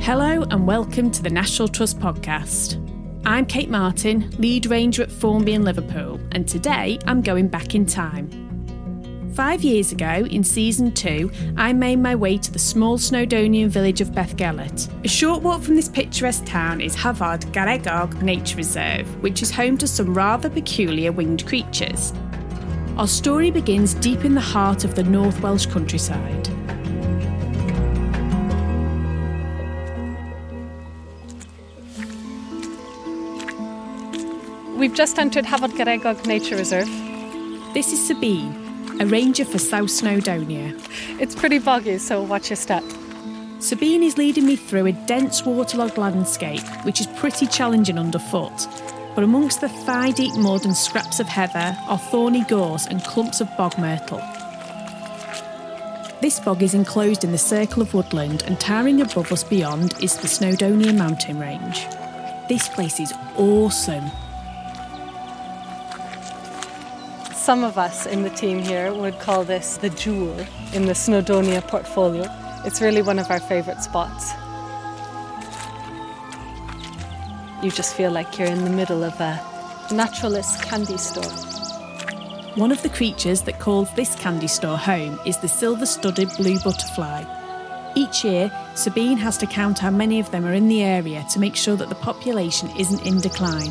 Hello and welcome to the National Trust podcast. I'm Kate Martin, lead ranger at Formby in Liverpool, and today I'm going back in time. 5 years ago, in season 2, I made my way to the small Snowdonian village of Bethgelert. A short walk from this picturesque town is Hafod Garregog Nature Reserve, which is home to some rather peculiar winged creatures. Our story begins deep in the heart of the North Welsh countryside. We've just entered Hafod Garregog Nature Reserve. This is Sabine, a ranger for South Snowdonia. It's pretty boggy, so watch your step. Sabine is leading me through a dense waterlogged landscape, which is pretty challenging underfoot. But amongst the thigh-deep mud and scraps of heather are thorny gorse and clumps of bog myrtle. This bog is enclosed in the circle of woodland, and towering above us beyond is the Snowdonia mountain range. This place is awesome. Some of us in the team here would call this the jewel in the Snowdonia portfolio. It's really one of our favourite spots. You just feel like you're in the middle of a naturalist candy store. One of the creatures that calls this candy store home is the silver-studded blue butterfly. Each year, Sabine has to count how many of them are in the area to make sure that the population isn't in decline.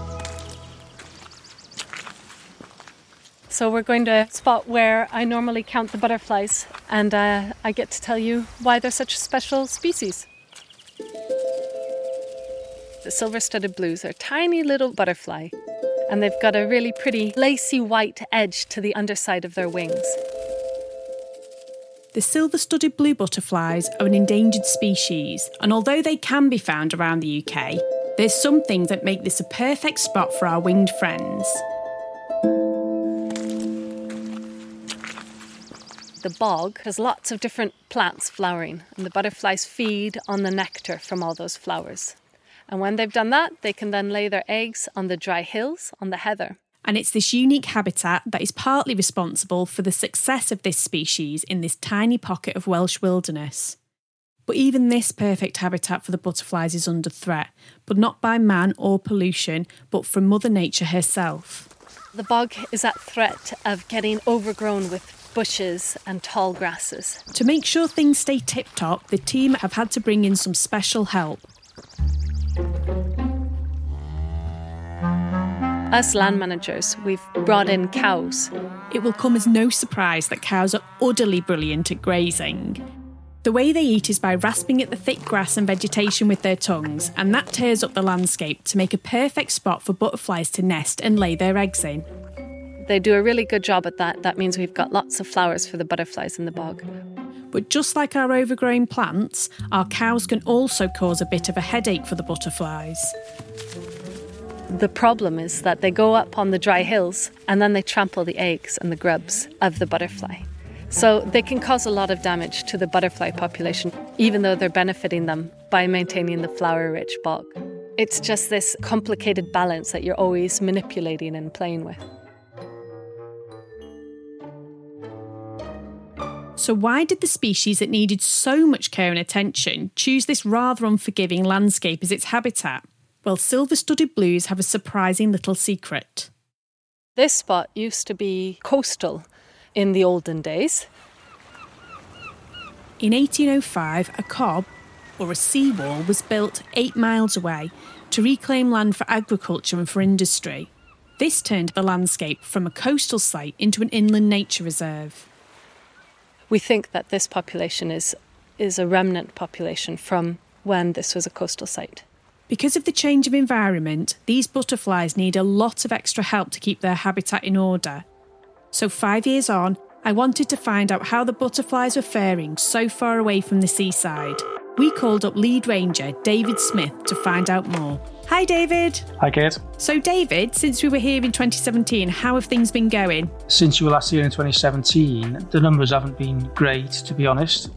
So we're going to a spot where I normally count the butterflies, and I get to tell you why they're such a special species. The silver-studded blues are a tiny little butterfly, and they've got a really pretty lacy white edge to the underside of their wings. The silver-studded blue butterflies are an endangered species, and although they can be found around the UK, there's some things that make this a perfect spot for our winged friends. The bog has lots of different plants flowering, and the butterflies feed on the nectar from all those flowers. And when they've done that, they can then lay their eggs on the dry hills, on the heather. And it's this unique habitat that is partly responsible for the success of this species in this tiny pocket of Welsh wilderness. But even this perfect habitat for the butterflies is under threat, but not by man or pollution, but from Mother Nature herself. The bog is at threat of getting overgrown with bushes and tall grasses. To make sure things stay tip-top, the team have had to bring in some special help. Us land managers, we've brought in cows. It will come as no surprise that cows are utterly brilliant at grazing. The way they eat is by rasping at the thick grass and vegetation with their tongues, and that tears up the landscape to make a perfect spot for butterflies to nest and lay their eggs in. They do a really good job at that. That means we've got lots of flowers for the butterflies in the bog. But just like our overgrown plants, our cows can also cause a bit of a headache for the butterflies. The problem is that they go up on the dry hills and then they trample the eggs and the grubs of the butterfly. So they can cause a lot of damage to the butterfly population, even though they're benefiting them by maintaining the flower-rich bog. It's just this complicated balance that you're always manipulating and playing with. So why did the species that needed so much care and attention choose this rather unforgiving landscape as its habitat? Well, silver-studded blues have a surprising little secret. This spot used to be coastal in the olden days. In 1805, a cob, or a seawall, was built 8 miles away to reclaim land for agriculture and for industry. This turned the landscape from a coastal site into an inland nature reserve. We think that this population is a remnant population from when this was a coastal site. Because of the change of environment, these butterflies need a lot of extra help to keep their habitat in order. So 5 years on, I wanted to find out how the butterflies were faring so far away from the seaside. We called up lead ranger David Smith to find out more. Hi, David. Hi, Kate. So, David, since we were here in 2017, how have things been going? Since you were last here in 2017, the numbers haven't been great, to be honest.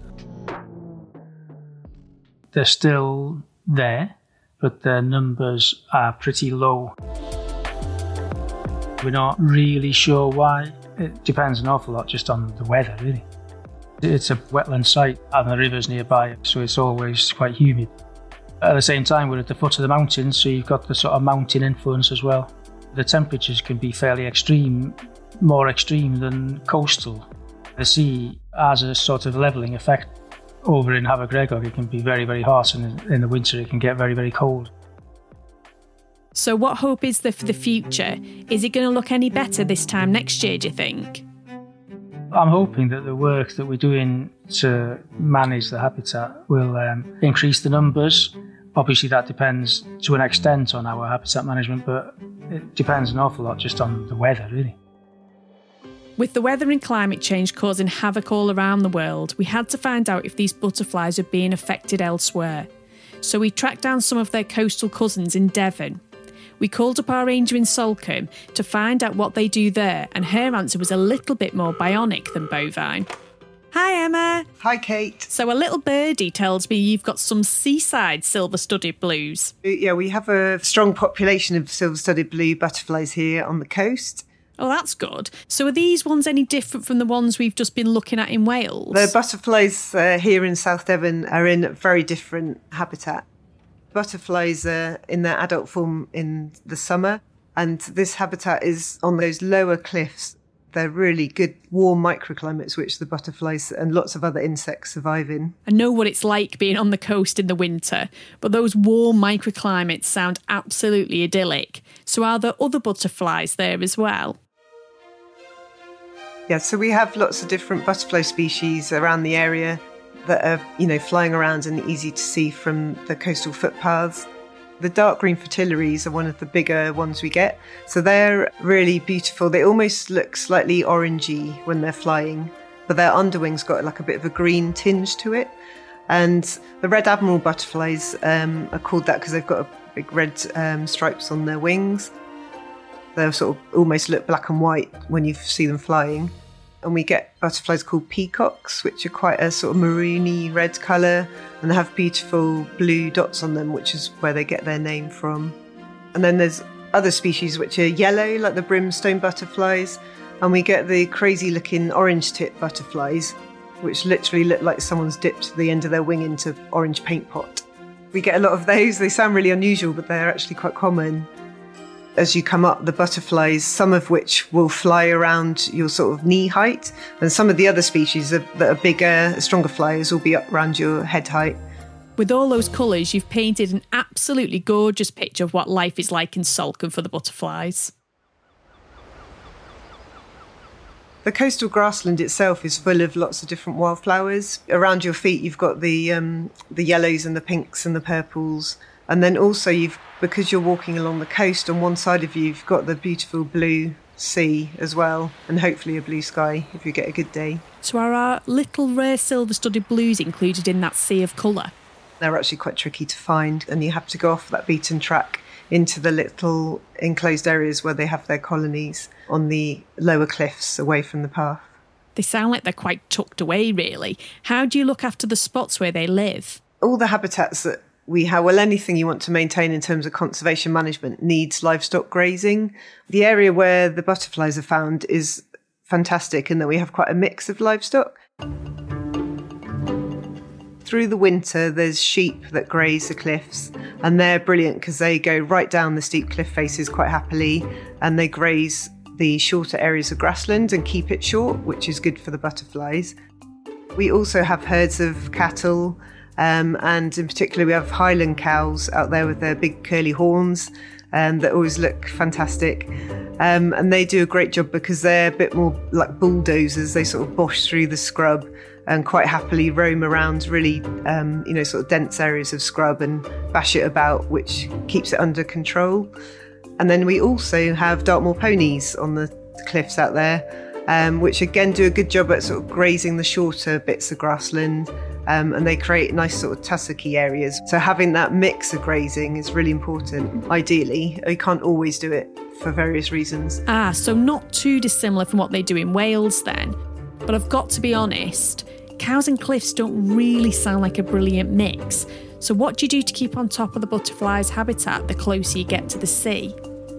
They're still there, but their numbers are pretty low. We're not really sure why. It depends an awful lot just on the weather, really. It's a wetland site and the river's nearby, so it's always quite humid. At the same time, we're at the foot of the mountains, so you've got the sort of mountain influence as well. The temperatures can be fairly extreme, more extreme than coastal. The sea has a sort of levelling effect. Over in Havergregor, it can be very, very hot, and in the winter it can get very, very cold. So what hope is there for the future? Is it going to look any better this time next year, do you think? I'm hoping that the work that we're doing to manage the habitat will increase the numbers. Obviously that depends to an extent on our habitat management, but it depends an awful lot just on the weather, really. With the weather and climate change causing havoc all around the world, we had to find out if these butterflies are being affected elsewhere. So we tracked down some of their coastal cousins in Devon. We called up our ranger in Salcombe to find out what they do there, and her answer was a little bit more bionic than bovine. Hi Emma. Hi Kate. So a little birdie tells me you've got some seaside silver-studded blues. Yeah, we have a strong population of silver-studded blue butterflies here on the coast. Oh, that's good. So are these ones any different from the ones we've just been looking at in Wales? The butterflies here in South Devon are in a very different habitat. Butterflies are in their adult form in the summer, and this habitat is on those lower cliffs. They're really good warm microclimates which the butterflies and lots of other insects survive in. I know what it's like being on the coast in the winter, but those warm microclimates sound absolutely idyllic. So are there other butterflies there as well? Yeah, so we have lots of different butterfly species around the area that are, flying around and easy to see from the coastal footpaths. The dark green fritillaries are one of the bigger ones we get. So they're really beautiful. They almost look slightly orangey when they're flying, but their underwings got like a bit of a green tinge to it. And the red admiral butterflies are called that because they've got a big red stripes on their wings. They sort of almost look black and white when you see them flying. And we get butterflies called peacocks, which are quite a sort of maroony red colour, and they have beautiful blue dots on them, which is where they get their name from. And then there's other species which are yellow, like the brimstone butterflies, and we get the crazy looking orange tip butterflies, which literally look like someone's dipped the end of their wing into orange paint pot. We get a lot of those. They sound really unusual, but they're actually quite common. As you come up, the butterflies, some of which will fly around your sort of knee height, and some of the other species that are bigger, stronger flyers will be up around your head height. With all those colours, you've painted an absolutely gorgeous picture of what life is like in Salcombe for the butterflies. The coastal grassland itself is full of lots of different wildflowers. Around your feet, you've got the yellows and the pinks and the purples. And then also, because you're walking along the coast, on one side of you, you've got the beautiful blue sea as well, and hopefully a blue sky if you get a good day. So are our little rare silver-studded blues included in that sea of colour? They're actually quite tricky to find, and you have to go off that beaten track into the little enclosed areas where they have their colonies on the lower cliffs away from the path. They sound like they're quite tucked away, really. How do you look after the spots where they live? All the habitats that we have, well, anything you want to maintain in terms of conservation management needs livestock grazing. The area where the butterflies are found is fantastic in that we have quite a mix of livestock. Through the winter, there's sheep that graze the cliffs, and they're brilliant because they go right down the steep cliff faces quite happily, and they graze the shorter areas of grassland and keep it short, which is good for the butterflies. We also have herds of cattle, and in particular we have Highland cows out there with their big curly horns that always look fantastic. And they do a great job because they're a bit more like bulldozers. They sort of bosh through the scrub and quite happily roam around really, sort of dense areas of scrub and bash it about, which keeps it under control. And then we also have Dartmoor ponies on the cliffs out there, which again do a good job at sort of grazing the shorter bits of grassland. And they create nice sort of tussocky areas. So having that mix of grazing is really important. Ideally, you can't always do it for various reasons. So not too dissimilar from what they do in Wales then. But I've got to be honest, cows and cliffs don't really sound like a brilliant mix. So what do you do to keep on top of the butterflies' habitat the closer you get to the sea?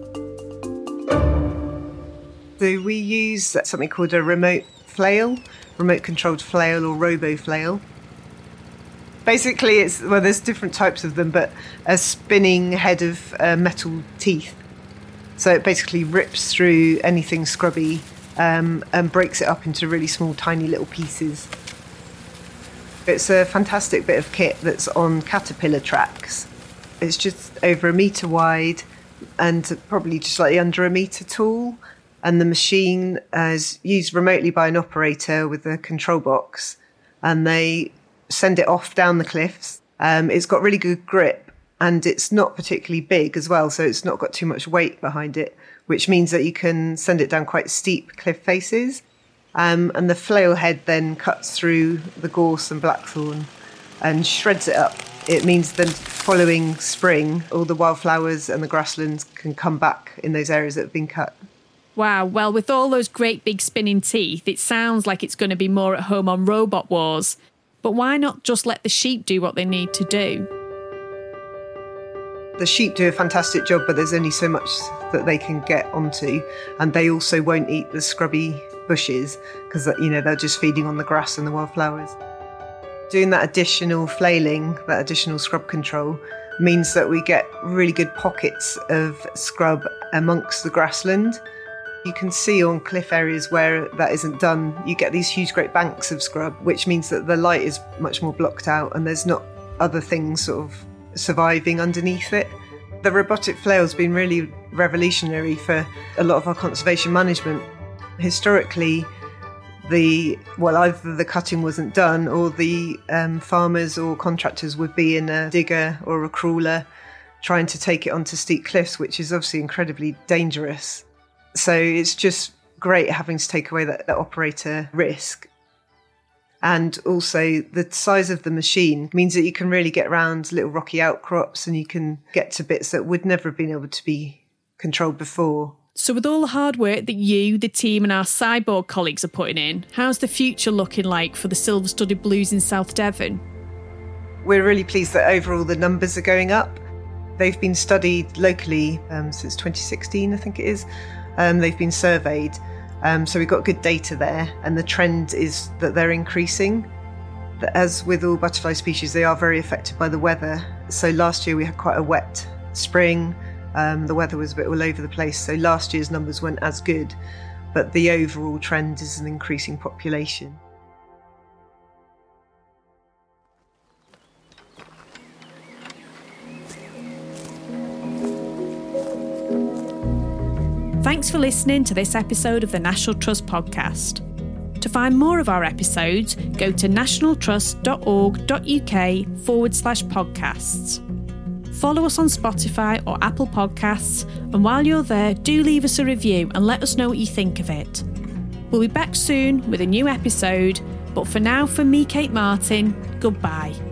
So we use something called a remote controlled flail or robo flail. Basically, there's different types of them, but a spinning head of metal teeth. So it basically rips through anything scrubby and breaks it up into really small, tiny little pieces. It's a fantastic bit of kit that's on Caterpillar tracks. It's just over 1 metre wide and probably just slightly under 1 metre tall. And the machine is used remotely by an operator with a control box, and they send it off down the cliffs. It's got really good grip, and it's not particularly big as well, so it's not got too much weight behind it, which means that you can send it down quite steep cliff faces. And the flail head then cuts through the gorse and blackthorn and shreds it up. It means that following spring, all the wildflowers and the grasslands can come back in those areas that have been cut. Wow, well, with all those great big spinning teeth, it sounds like it's going to be more at home on Robot Wars. But why not just let the sheep do what they need to do? The sheep do a fantastic job, but there's only so much that they can get onto. And they also won't eat the scrubby bushes because, they're just feeding on the grass and the wildflowers. Doing that additional flailing, that additional scrub control, means that we get really good pockets of scrub amongst the grassland. You can see on cliff areas where that isn't done, you get these huge great banks of scrub, which means that the light is much more blocked out and there's not other things sort of surviving underneath it. The robotic flail's been really revolutionary for a lot of our conservation management. Historically, either the cutting wasn't done or the farmers or contractors would be in a digger or a crawler trying to take it onto steep cliffs, which is obviously incredibly dangerous. So it's just great having to take away that operator risk. And also the size of the machine means that you can really get around little rocky outcrops and you can get to bits that would never have been able to be controlled before. So with all the hard work that you, the team and our cyborg colleagues are putting in, how's the future looking like for the Silver-Studded Blues in South Devon? We're really pleased that overall the numbers are going up. They've been studied locally since 2016, I think it is. They've been surveyed, so we've got good data there, and the trend is that they're increasing. As with all butterfly species, they are very affected by the weather. So last year we had quite a wet spring. The weather was a bit all over the place, so last year's numbers weren't as good, but the overall trend is an increasing population. Thanks for listening to this episode of the National Trust podcast. To find more of our episodes, go to nationaltrust.org.uk/podcasts. Follow us on Spotify or Apple Podcasts, and while you're there, do leave us a review and let us know what you think of it. We'll be back soon with a new episode, but for now, from me, Kate Martin, goodbye.